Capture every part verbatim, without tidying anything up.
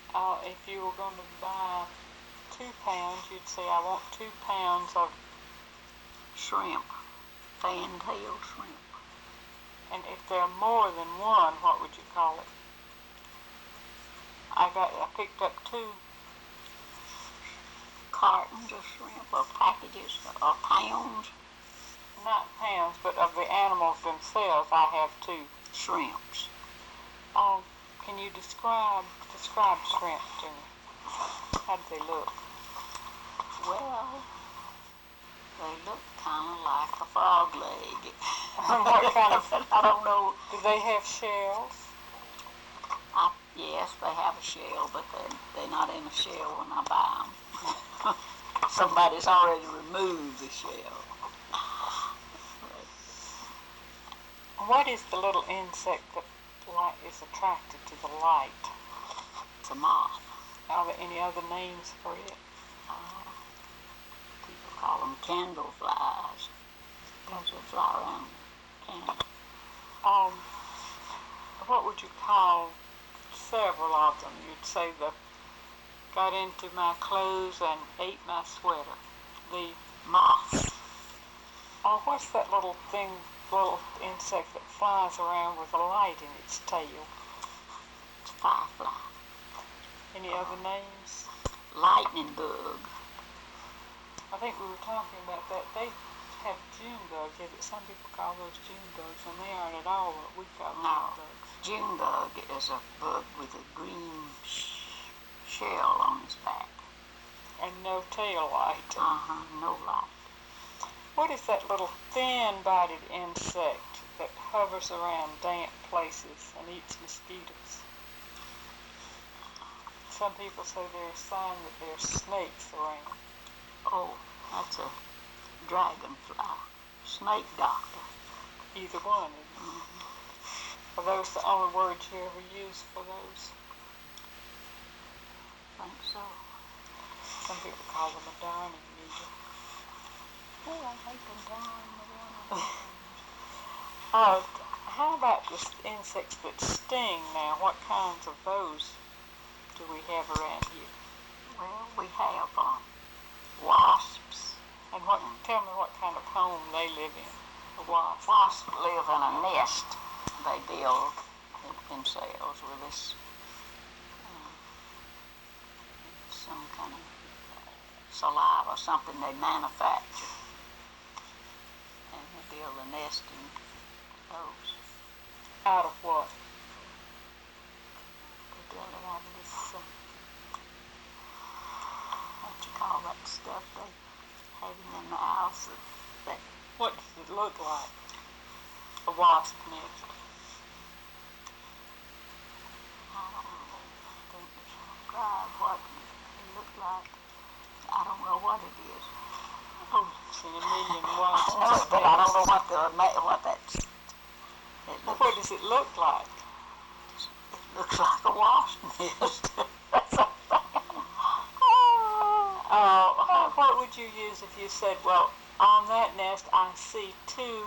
Uh, if you were going to buy two pounds, you'd say, I want two pounds of shrimp, fantail shrimp. And if there are more than one, what would you call it? I got, I picked up two cartons of shrimp, or packages, or pounds. Not pounds, but of the animals themselves, I have two. Shrimps. Um, can you describe describe shrimp to me? How do they look? Well, they look kind of like a frog leg. What kind of? I don't know. Do they have shells? I, yes, they have a shell, but they're, they're not in a shell when I buy them. Somebody's already removed the shell. What is the little insect that light is attracted to the light? It's a moth. Are there any other names for it? Uh, people call them candle flies, because they fly around candles. Um, what would you call several of them? You'd say the got into my clothes and ate my sweater. The moth. Oh, what's that little thing, little insect that flies around with a light in its tail? It's a firefly. Any uh, other names? Lightning bug. I think we were talking about that. They have June bugs, yeah, but some people call those June bugs, and they aren't at all what we call no. June bugs. June bug is a bug with a green sh shell on his back. And no tail light. Uh-huh, no light. What is that little thin-bodied insect that hovers around damp places and eats mosquitoes? Some people say there's a sign that there's snakes around. Oh, that's a dragonfly. Snake doctor. Either one, isn't it? Mm-hmm. Are those the only words you ever use for those? I think so. Some people call them a darning needle. Oh, I hate the darning needle. uh, how about the insects that sting now? What kinds of those do we have around here? Well, we have uh, wasps. And what? Tell me what kind of home they live in. The wasps. Wasps live in a nest they build themselves with this uh, some kind of saliva, something they manufacture, and they build a nest in those. Out of what? They build it out of this, uh, what you call that stuff they have in the house. That, what does it look like? A wasp nest. I don't know. I think describe what it looked like. I don't know what it is. Oh, it's in a million wasps. I know it, but I don't know what the what that's. It well, looks, what does it look like? It looks like a wasp nest. Oh, what would you use if you said, well, on that nest I see two?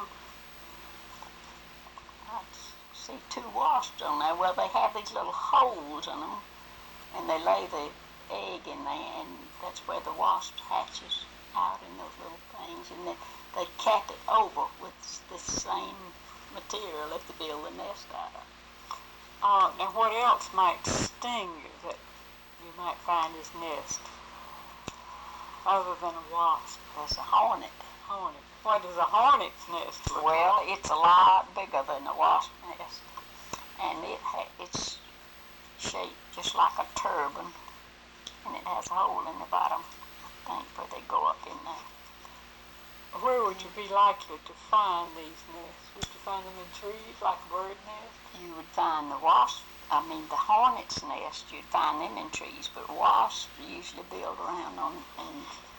I see two wasps on there. Well, they have these little holes in them, and they lay the egg in there, and that's where the wasp hatches out in those little things, and they, they cap it over with this same material that they build the nest out of. Uh, now, what else might sting you that you might find this nest, other than a wasp? There's a hornet. Hornet. What does a hornet's nest look well, like? Well, it's a lot bigger than a wasp nest, and it ha it's shaped just like a turban, and it has a hole in the bottom, I think, where they go up in there. Where would you be likely to find these nests? Would you find them in trees, like a bird nest? You would find the wasp, I mean the hornet's nest, you'd find them in trees, but wasps usually build around on in